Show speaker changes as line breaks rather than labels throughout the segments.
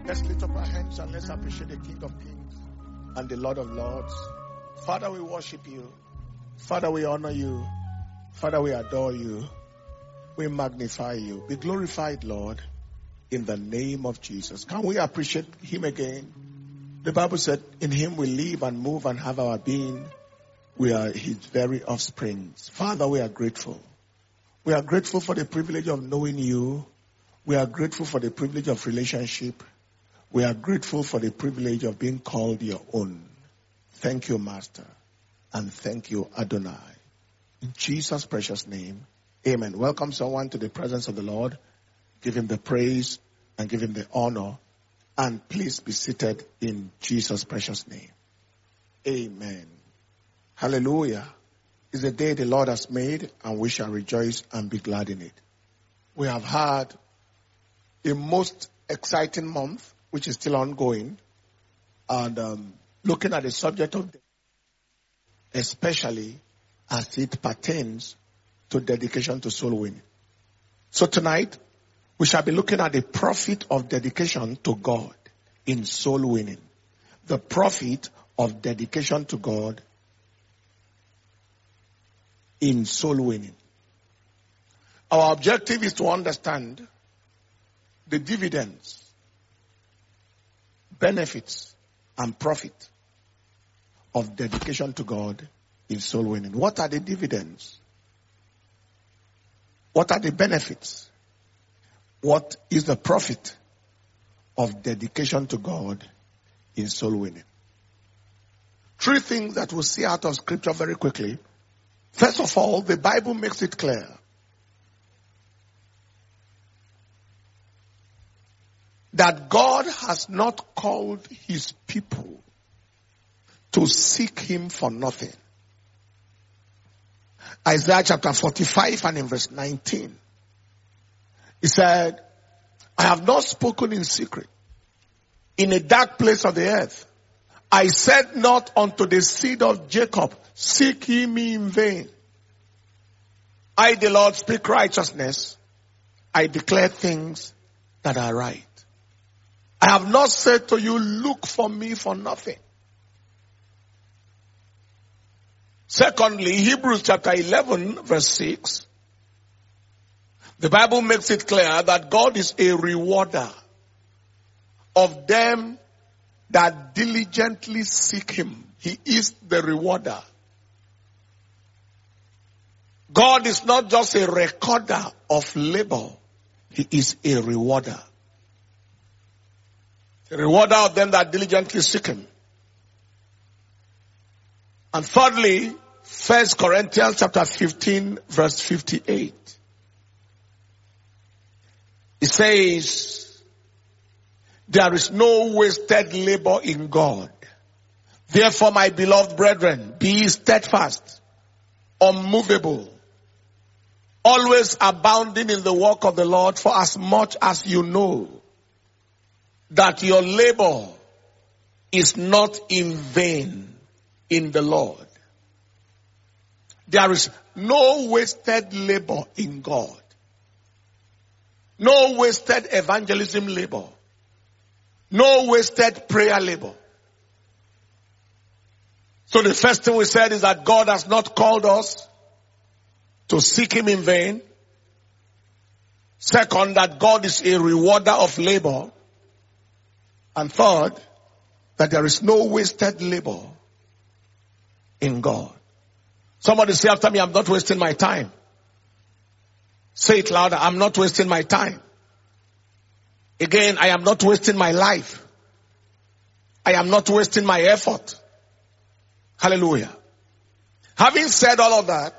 Let's lift up our hands and let's appreciate the King of Kings and the Lord of Lords. Father, we worship you. Father, we honor you. Father, we adore you. We magnify you. Be glorified, Lord, in the name of Jesus. Can we appreciate him again? The Bible said, in him we live and move and have our being. We are his very offsprings. Father, we are grateful. We are grateful for the privilege of knowing you. We are grateful for the privilege of relationship. We are grateful for the privilege of being called your own. Thank you, Master. And thank you, Adonai. In Jesus' precious name, amen. Welcome someone to the presence of the Lord. Give him the praise and give him the honor. And please be seated in Jesus' precious name. Amen. Hallelujah. It's a day the Lord has made, and we shall rejoice and be glad in it. We have had a most exciting month, which is still ongoing, and looking at the subject of death, especially as it pertains to dedication to soul winning. So tonight, we shall be looking at the profit of dedication to God in soul winning. The profit of dedication to God in soul winning. Our objective is to understand the dividends, benefits, and profit of dedication to God in soul winning. What are the dividends? What are the benefits? What is the profit of dedication to God in soul winning? Three things that we'll see out of Scripture very quickly. First of all, the Bible makes it clear that God has not called his people to seek him for nothing. Isaiah chapter 45 and in verse 19. He said, I have not spoken in secret in a dark place of the earth. I said not unto the seed of Jacob, seek ye me in vain. I, the Lord, speak righteousness. I declare things that are right. I have not said to you, look for me for nothing. Secondly, Hebrews chapter 11 verse 6. The Bible makes it clear that God is a rewarder of them that diligently seek him. He is the rewarder. God is not just a recorder of labor. He is a rewarder. A rewarder of them that diligently seek him. And thirdly, 1 Corinthians chapter 15 verse 58. It says, there is no wasted labor in God. Therefore, my beloved brethren, be steadfast, unmovable, always abounding in the work of the Lord, for as much as you know that your labor is not in vain in the Lord. There is no wasted labor in God. No wasted evangelism labor. No wasted prayer labor. So the first thing we said is that God has not called us to seek him in vain. Second, that God is a rewarder of labor. And third, that there is no wasted labor in God. Somebody say after me, I'm not wasting my time. Say it louder. I'm not wasting my time. Again, I am not wasting my life. I am not wasting my effort. Hallelujah. Having said all of that,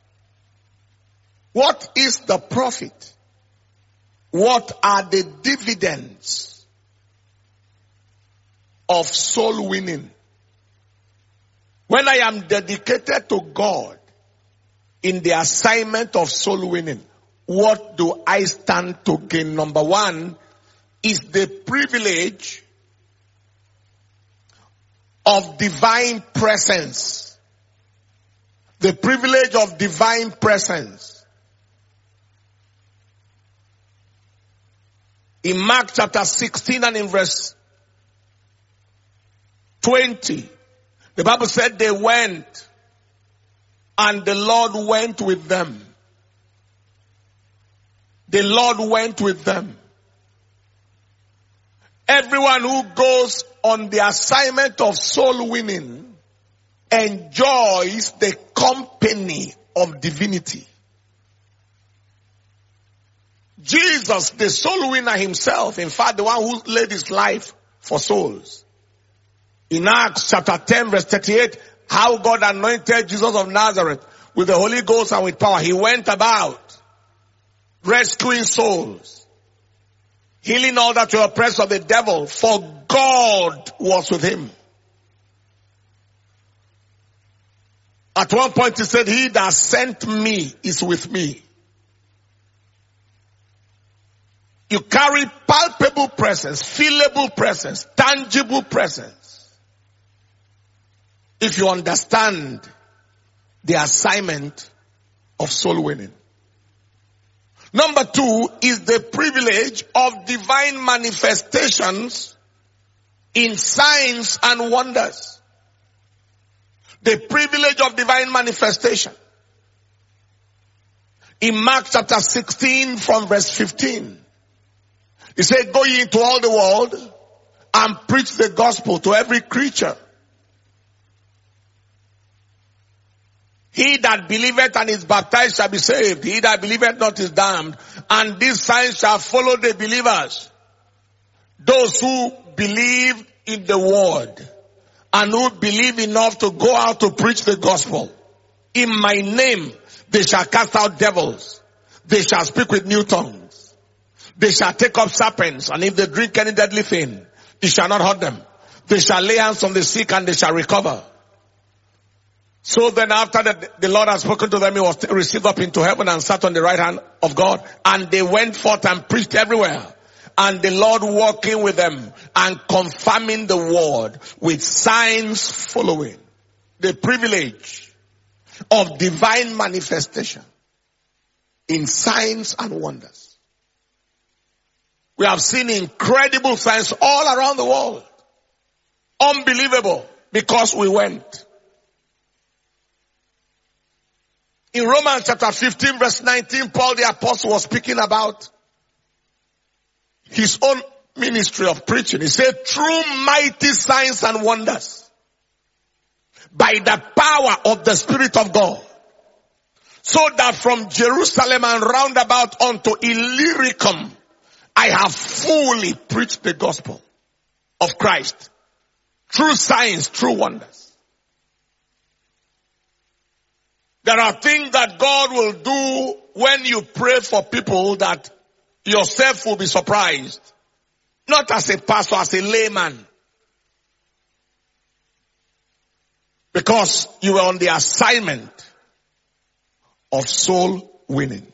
what is the profit? What are the dividends of soul winning? When I am dedicated to God in the assignment of soul winning, what do I stand to gain? Number one is the privilege of divine presence. The privilege of divine presence. In Mark chapter 16 and in verse 20, the Bible said they went and the Lord went with them. The Lord went with them. Everyone who goes on the assignment of soul winning enjoys the company of divinity. Jesus, the soul winner himself, in fact, the one who laid his life for souls. In Acts chapter 10 verse 38, how God anointed Jesus of Nazareth with the Holy Ghost and with power. He went about rescuing souls, healing all that were oppressed of the devil, for God was with him. At one point he said, he that sent me is with me. You carry palpable presence, feelable presence, tangible presence. If you understand the assignment of soul winning. Number 2 is the privilege of divine manifestations in signs and wonders. The privilege of divine manifestation. In Mark chapter 16 from verse 15. He said, go ye into all the world and preach the gospel to every creature. He that believeth and is baptized shall be saved. He that believeth not is damned. And these signs shall follow the believers. Those who believe in the word and who believe enough to go out to preach the gospel. In my name they shall cast out devils. They shall speak with new tongues. They shall take up serpents, and if they drink any deadly thing, it shall not hurt them. They shall lay hands on the sick and they shall recover. So then after the Lord had spoken to them, he was received up into heaven and sat on the right hand of God. And they went forth and preached everywhere. And the Lord walking with them and confirming the word with signs following. The privilege of divine manifestation in signs and wonders. We have seen incredible signs all around the world. Unbelievable, because we went. In Romans chapter 15 verse 19, Paul the apostle was speaking about his own ministry of preaching. He said, through mighty signs and wonders, by the power of the Spirit of God, so that from Jerusalem and round about unto Illyricum, I have fully preached the gospel of Christ. Through signs, through wonders. There are things that God will do when you pray for people that yourself will be surprised. Not as a pastor, as a layman. Because you were on the assignment of soul winning.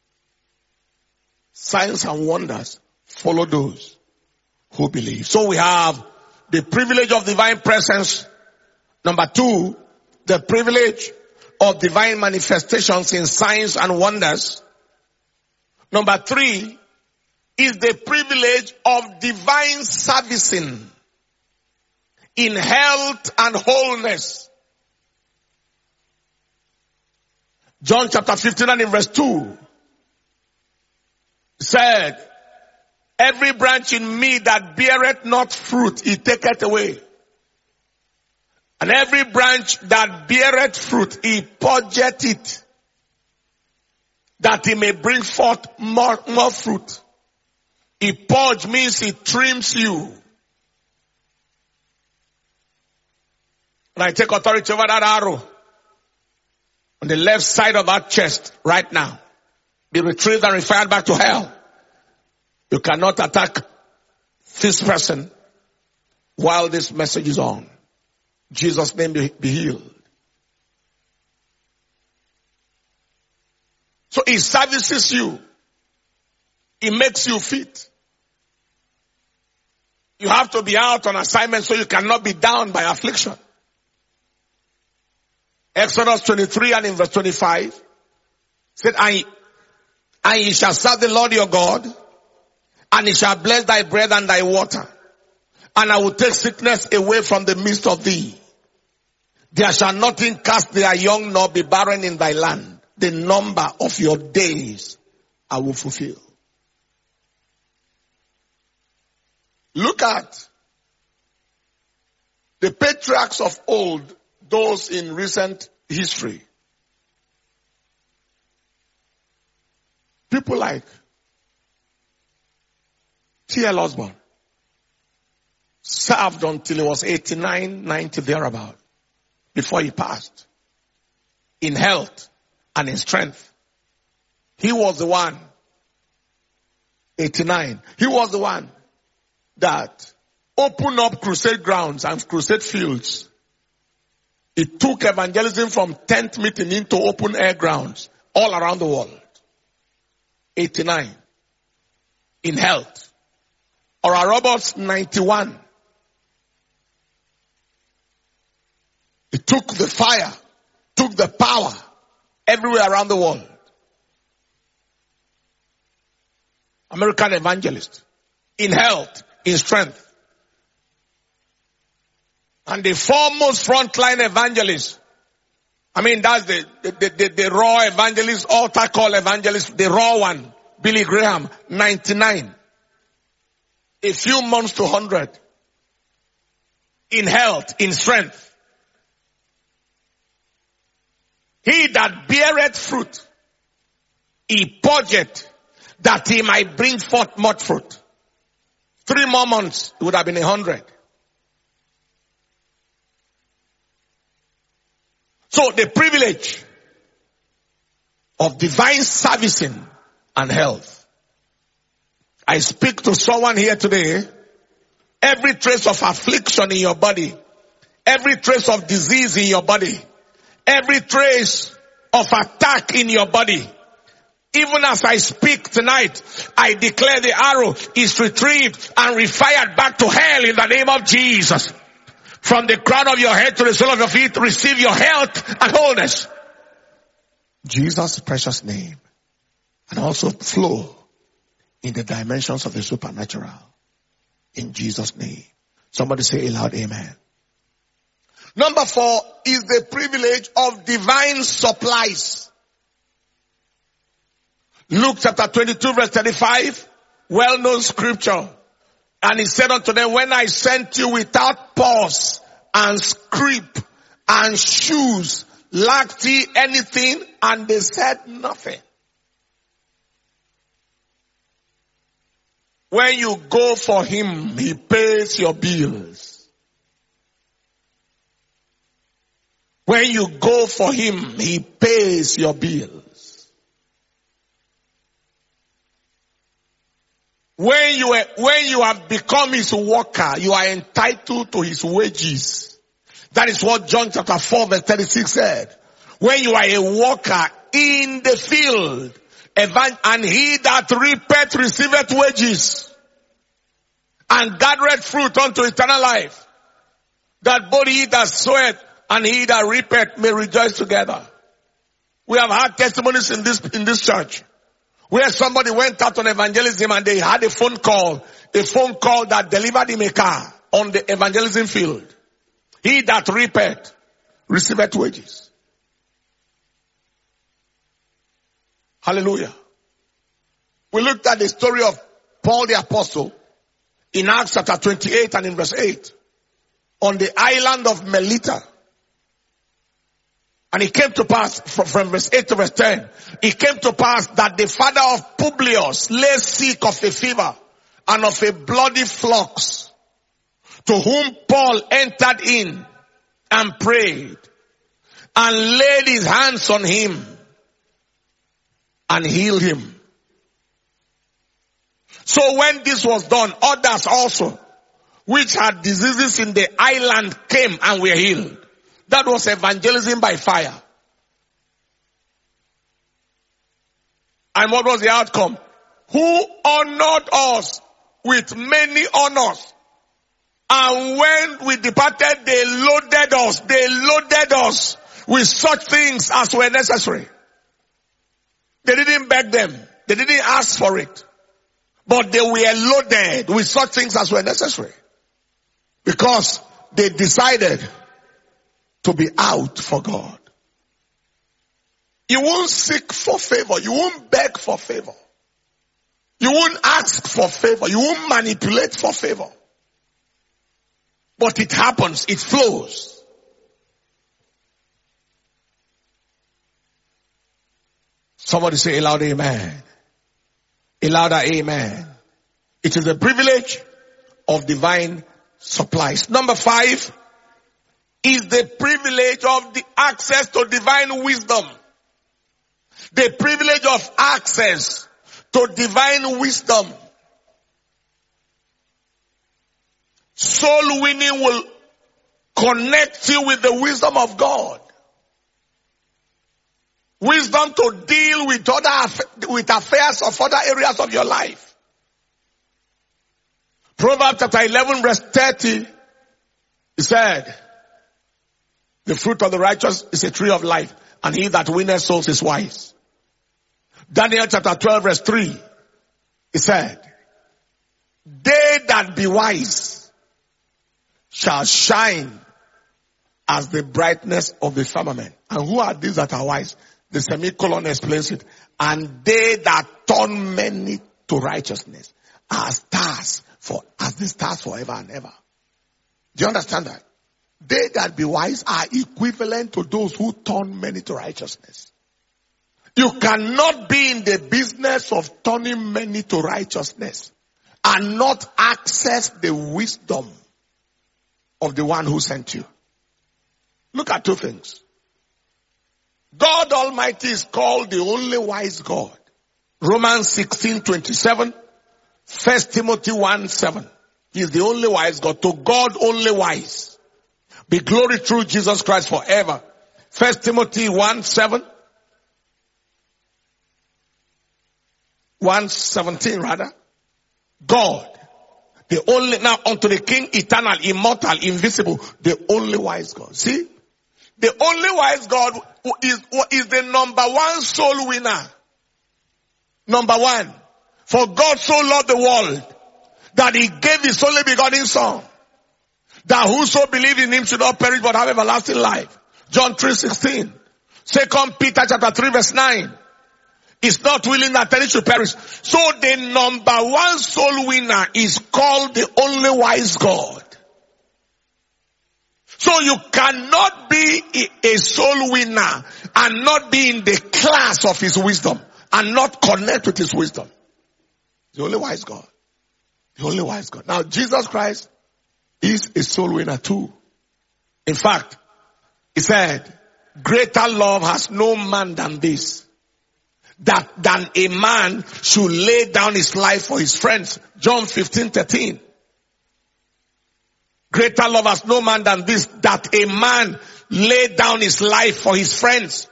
Signs and wonders follow those who believe. So we have the privilege of divine presence. Number 2, the privilege of divine manifestations in signs and wonders. Number 3 is the privilege of divine servicing in health and wholeness. John chapter 15 and in verse 2 said, every branch in me that beareth not fruit, he taketh away. And every branch that beareth fruit, he purgeth it, that he may bring forth more fruit. He purge means he trims you. And I take authority over that arrow on the left side of that chest right now. Be retrieved and refired back to hell. You cannot attack this person while this message is on. Jesus' name be healed. So he services you. He makes you fit. You have to be out on assignment so you cannot be down by affliction. Exodus 23 and in verse 25 said, and ye shall serve the Lord your God, And he shall bless thy bread and thy water. And I will take sickness away from the midst of thee. There shall nothing cast their young nor be barren in thy land. The number of your days I will fulfill. Look at the patriarchs of old, those in recent history. People like T.L. Osborne served until he was 89, 90 thereabout before he passed. In health and in strength. He was the one, 89, he was the one that opened up crusade grounds and crusade fields. He took evangelism from tent meeting into open air grounds all around the world. 89. In health. Oral Roberts, 91. He took the fire, took the power everywhere around the world. American evangelist. In health, in strength. And the foremost frontline evangelist. I mean, that's the raw evangelist, altar call evangelist, the raw one. Billy Graham, 99. A few months to 100. In health, in strength. He that beareth fruit, he purgeth, that he might bring forth much fruit. 3 more months, it would have been 100. So the privilege of divine servicing and health. I speak to someone here today. Every trace of affliction in your body, every trace of disease in your body, every trace of attack in your body, even as I speak tonight, I declare the arrow is retrieved and refired back to hell in the name of Jesus. From the crown of your head to the sole of your feet, receive your health and wholeness. Jesus' precious name. And also flow in the dimensions of the supernatural. In Jesus' name. Somebody say aloud, amen. Number 4 is the privilege of divine supplies. Luke chapter 22 verse 35, well-known scripture. And he said unto them, when I sent you without purse and scrip and shoes, lacked ye anything? And they said nothing. When you go for him, he pays your bills. When you go for him, he pays your bills. When you have become his worker, you are entitled to his wages. That is what John chapter 4 verse 36 said. When you are a worker in the field, and he that reapeth receiveth wages, and gathereth fruit unto eternal life, that both he that soweth and he that reapeth may rejoice together. We have had testimonies in this church, where somebody went out on evangelism and they had a phone call that delivered him a car on the evangelism field. He that reapeth receiveth wages. Hallelujah. We looked at the story of Paul the Apostle in Acts chapter 28 and in verse 8 on the island of Melita. And it came to pass, from verse 8 to verse 10, it came to pass that the father of Publius lay sick of a fever and of a bloody flux, to whom Paul entered in and prayed and laid his hands on him and healed him. So when this was done, others also, which had diseases in the island, came and were healed. That was evangelism by fire. And what was the outcome? Who honored us with many honors. And when we departed, they loaded us with such things as were necessary. They didn't beg them. They didn't ask for it. But they were loaded with such things as were necessary. Because they decided to be out for God. You won't seek for favor. You won't beg for favor. You won't ask for favor. You won't manipulate for favor. But it happens. It flows. Somebody say a louder amen. A louder amen. It is a privilege of divine supplies. Number 5 is the privilege of the access to divine wisdom. The privilege of access to divine wisdom. Soul winning will connect you with the wisdom of God. Wisdom to deal with affairs of other areas of your life. Proverbs chapter 11 verse 30, he said, the fruit of the righteous is a tree of life, and he that winneth souls is wise. Daniel chapter 12 verse 3, he said, they that be wise shall shine as the brightness of the firmament. And who are these that are wise? The semicolon explains it. And they that turn many to righteousness are as the stars forever and ever. Do you understand that? They that be wise are equivalent to those who turn many to righteousness. You cannot be in the business of turning many to righteousness and not access the wisdom of the one who sent you. Look at 2 things. God Almighty is called the only wise God. Romans 16:27, 1 Timothy 1:7. He is the only wise God. To God only wise. Be glory through Jesus Christ forever. 1 Timothy 1:7. 1:17 rather. God. The only, now unto the King, eternal, immortal, invisible, the only wise God. See? The only wise God is the number 1 soul winner. Number 1. For God so loved the world that he gave his only begotten son, that whoso believes in him should not perish but have everlasting life. John 3:16. 2 Peter chapter 3 verse 9. Is not willing that any should perish. So the number 1 soul winner is called the only wise God. So you cannot be a soul winner and not be in the class of his wisdom and not connect with his wisdom. The only wise God. The only wise God. Now Jesus Christ is a soul winner too. In fact, he said, greater love has no man than this, than a man should lay down his life for his friends. John 15:13. Greater love has no man than this, that a man lay down his life for his friends.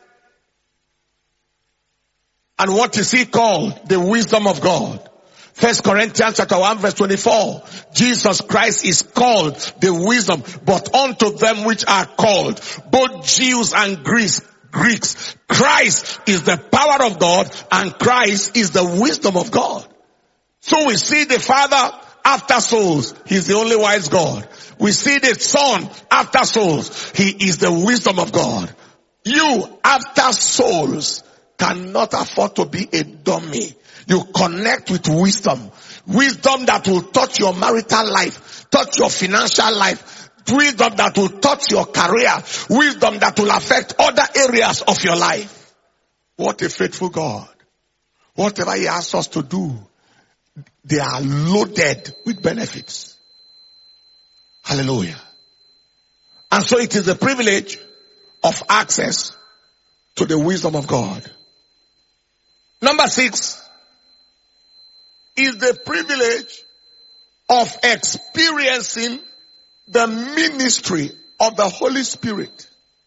And what is he called? The wisdom of God. 1 Corinthians chapter 1 verse 24. Jesus Christ is called the wisdom, but unto them which are called, both Jews and Greeks, Christ is the power of God and Christ is the wisdom of God. So we see the Father after souls. He's the only wise God. We see the Son after souls. He is the wisdom of God. You after souls cannot afford to be a dummy. You connect with wisdom. Wisdom that will touch your marital life, touch your financial life, wisdom that will touch your career, wisdom that will affect other areas of your life. What a faithful God. Whatever he asks us to do, they are loaded with benefits. Hallelujah. And so it is the privilege of access to the wisdom of God. Number 6 is the privilege of experiencing the ministry of the Holy Spirit.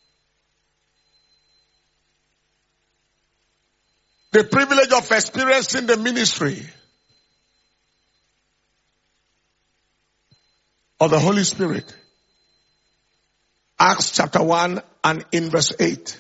The privilege of experiencing the ministry of the Holy Spirit. Acts chapter 1 and in verse 8.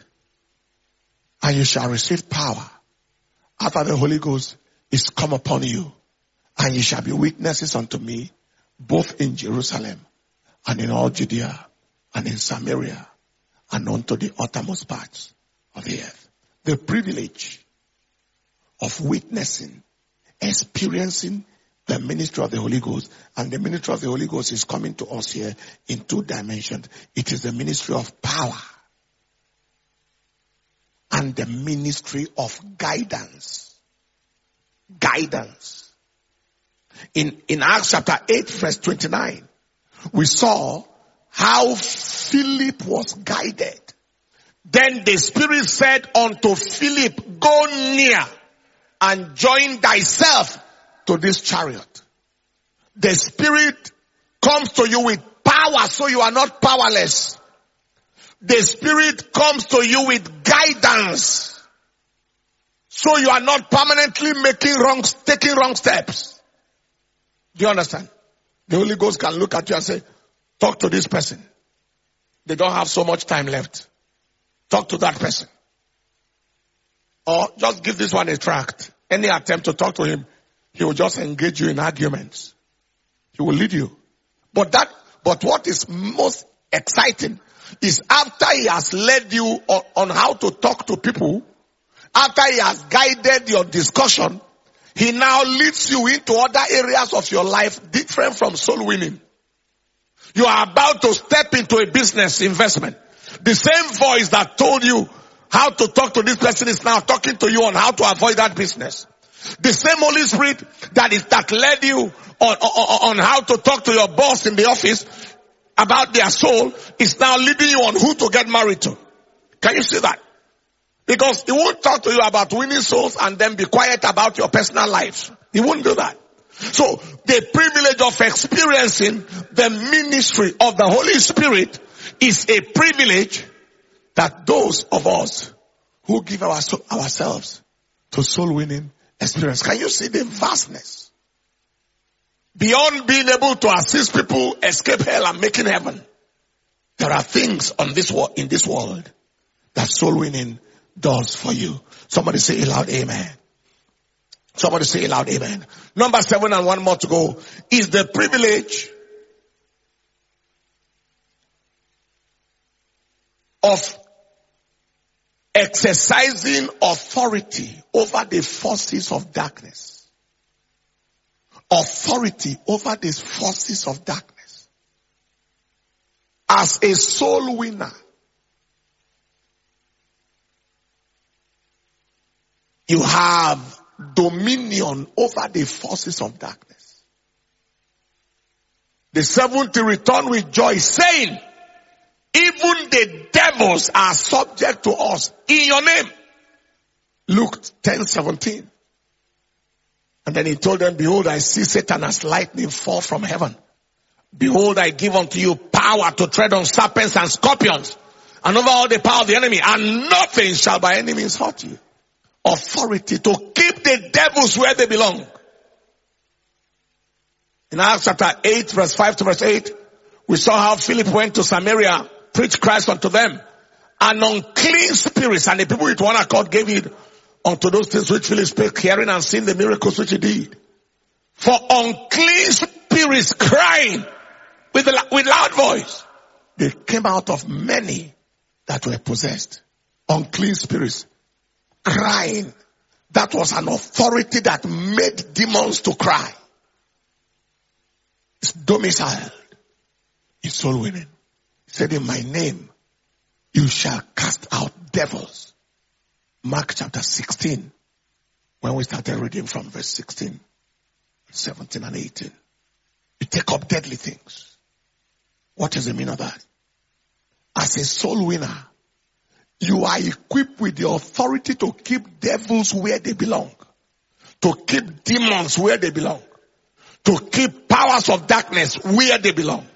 And you shall receive power after the Holy Ghost is come upon you. And ye shall be witnesses unto me, both in Jerusalem and in all Judea and in Samaria and unto the uttermost parts of the earth. The privilege of witnessing, experiencing the ministry of the Holy Ghost. And the ministry of the Holy Ghost is coming to us here in two dimensions. It is the ministry of power and the ministry of guidance. Guidance. In Acts chapter 8 verse 29, we saw how Philip was guided. Then the Spirit said unto Philip, go near and join thyself to this chariot. The Spirit comes to you with power, so you are not powerless. The Spirit comes to you with guidance, so you are not permanently taking wrong steps. Do you understand? The Holy Ghost can look at you and say, talk to this person. They don't have so much time left. Talk to that person. Or just give this one a tract. Any attempt to talk to him, he will just engage you in arguments. He will lead you. But what is most exciting is after he has led you on how to talk to people, after he has guided your discussion, he now leads you into other areas of your life different from soul winning. You are about to step into a business investment. The same voice that told you how to talk to this person is now talking to you on how to avoid that business. The same Holy Spirit that led you on how to talk to your boss in the office about their soul is now leading you on who to get married to. Can you see that? Because he won't talk to you about winning souls and then be quiet about your personal life. He won't do that. So the privilege of experiencing the ministry of the Holy Spirit is a privilege that those of us who give ourselves to soul winning experience. Can you see the vastness? Beyond being able to assist people escape hell and making heaven, there are things in this world that soul winning does for you. Somebody say aloud amen. Somebody say aloud amen. Number 7, and one more to go, is the privilege of exercising authority over the forces of darkness. Authority over the forces of darkness. As a soul winner, you have dominion over the forces of darkness. The 70 return with joy, saying, even the devils are subject to us in your name. Luke 10:17. And then he told them, behold, I see Satan as lightning fall from heaven. Behold, I give unto you power to tread on serpents and scorpions and over all the power of the enemy, and nothing shall by any means hurt you. Authority to keep the devils where they belong. In Acts chapter 8 verse 5 to verse 8, we saw how Philip went to Samaria, preached Christ unto them, and unclean spirits, and the people with one accord gave it unto those things which Philip spake, hearing and seeing the miracles which he did. For unclean spirits crying with loud voice, they came out of many that were possessed. Unclean spirits crying. That was an authority that made demons to cry. It's domiciled. It's soul winning. He said, in my name, you shall cast out devils. Mark chapter 16, when we started reading from verse 16, 17 and 18. You take up deadly things. What is the meaning of that? As a soul winner, you are equipped with the authority to keep devils where they belong. To keep demons where they belong. To keep powers of darkness where they belong.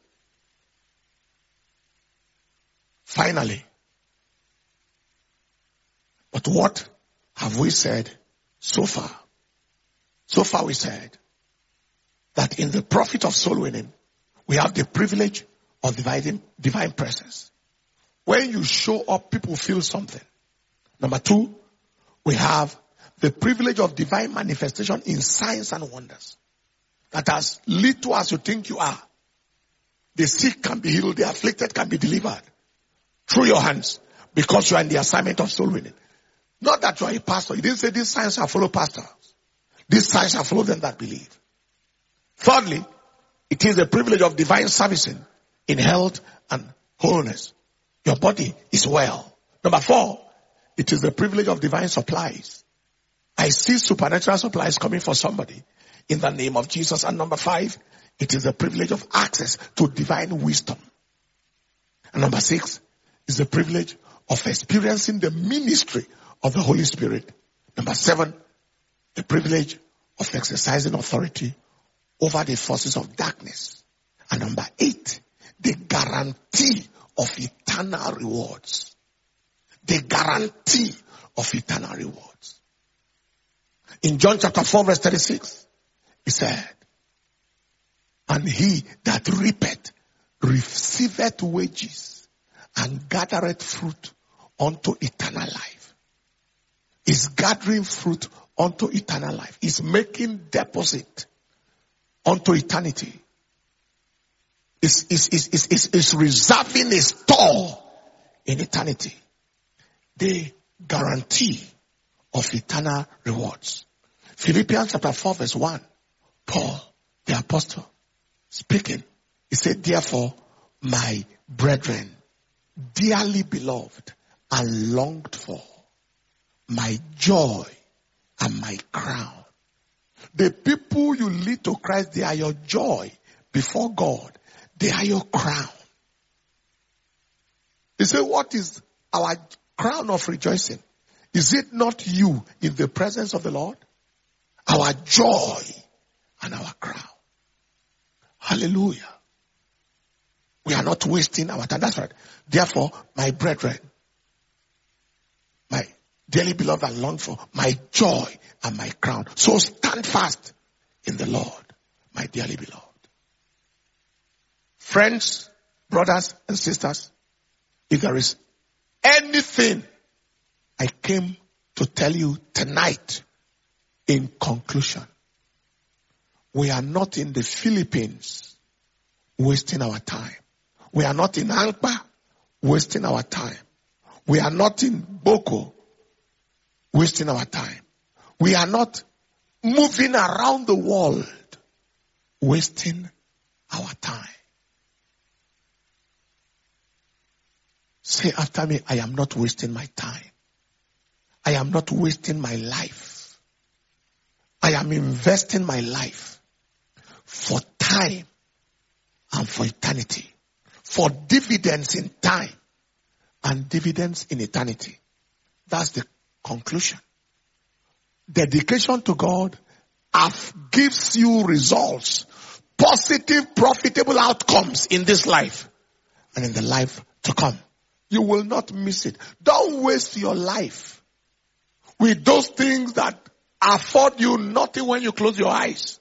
Finally, but what have we said so far? So far we said that in the profit of soul winning, we have the privilege of divine presence. When you show up, people feel something. Number 2, we have the privilege of divine manifestation in signs and wonders. That as little as you think you are, the sick can be healed, the afflicted can be delivered through your hands, because you are in the assignment of soul winning. Not that you are a pastor. He didn't say these signs shall follow pastors. These signs shall follow them that believe. Thirdly, it is the privilege of divine servicing in health and wholeness. Your body is well. Number 4, it is the privilege of divine supplies. I see supernatural supplies coming for somebody in the name of Jesus. And number 5, it is the privilege of access to divine wisdom. And number 6 is the privilege of experiencing the ministry of the Holy Spirit. Number 7, the privilege of exercising authority over the forces of darkness. And number 8, the guarantee of eternal rewards. The guarantee of eternal rewards. In John chapter 4 verse 36, he said, and he that reapeth receiveth wages and gathereth fruit unto eternal life. Is gathering fruit unto eternal life. Is making deposit unto eternity. Is reserving a store in eternity. The guarantee of eternal rewards. Philippians chapter 4 verse 1. Paul, the apostle, speaking. He said, therefore, my brethren, dearly beloved and longed for, my joy and my crown. The people you lead to Christ, they are your joy before God. They are your crown. He said, what is our crown of rejoicing? Is it not you in the presence of the Lord? Our joy and our crown. Hallelujah. We are not wasting our time. That's right. Therefore, my brethren, my dearly beloved and longed for, my joy and my crown. So stand fast in the Lord, my dearly beloved. Friends, brothers and sisters, if there is anything I came to tell you tonight in conclusion, we are not in the Philippines wasting our time. We are not in Angba wasting our time. We are not in Boko wasting our time. We are not moving around the world wasting our time. Say after me, I am not wasting my time. I am not wasting my life. I am investing my life for time and for eternity. For dividends in time and dividends in eternity. That's the conclusion. Dedication to God gives you results, positive, profitable outcomes in this life and in the life to come. You will not miss it. Don't waste your life with those things that afford you nothing when you close your eyes.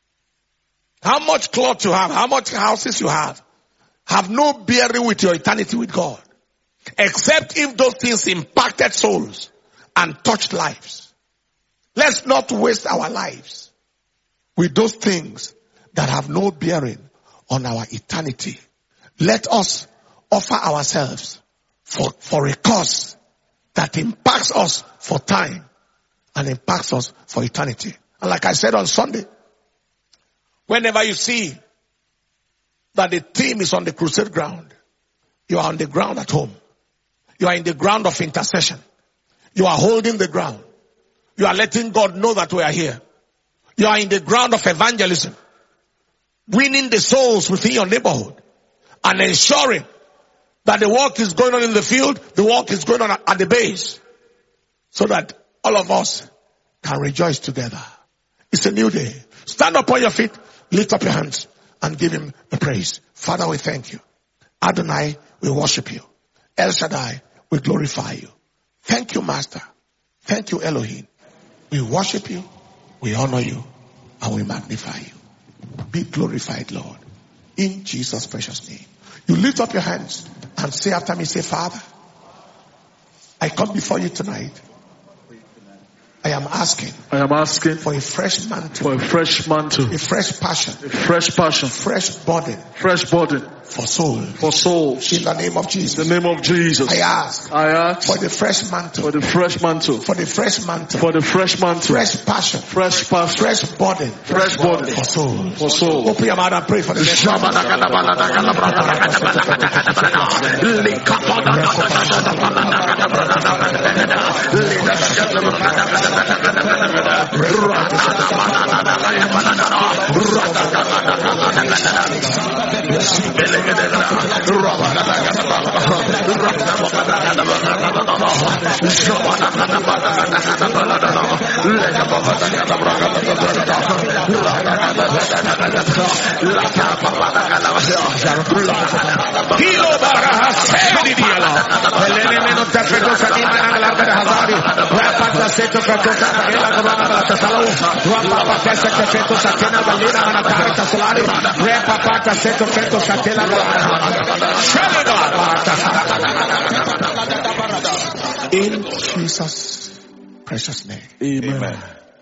How much clothes you have, how much houses you have no bearing with your eternity with God. Except if those things impacted souls and touched lives. Let's not waste our lives with those things that have no bearing on our eternity. Let us offer ourselves for a cause that impacts us for time and impacts us for eternity. And like I said on Sunday, whenever you see that the team is on the crusade ground, you are on the ground at home. You are in the ground of intercession. You are holding the ground. You are letting God know that we are here. You are in the ground of evangelism, winning the souls within your neighborhood and ensuring that the work is going on in the field, the work is going on at the base, so that all of us can rejoice together. It's a new day. Stand up on your feet, lift up your hands, and give him the praise. Father, we thank you. Adonai, we worship you. El Shaddai, we glorify you. Thank you, Master. Thank you, Elohim. We worship you, we honor you, and we magnify you. Be glorified, Lord. In Jesus' precious name. You lift up your hands and say after me, say, Father, I come before you tonight I am asking
for
a fresh mantle,
a fresh mantle,
a fresh passion,
fresh burden,
for souls. In the name of Jesus.
In the name of Jesus.
I ask for the fresh mantle,
for the fresh mantle,
fresh passion, fresh burden, for souls. Open your mouth and pray for the next in Jesus' precious name.
Amen.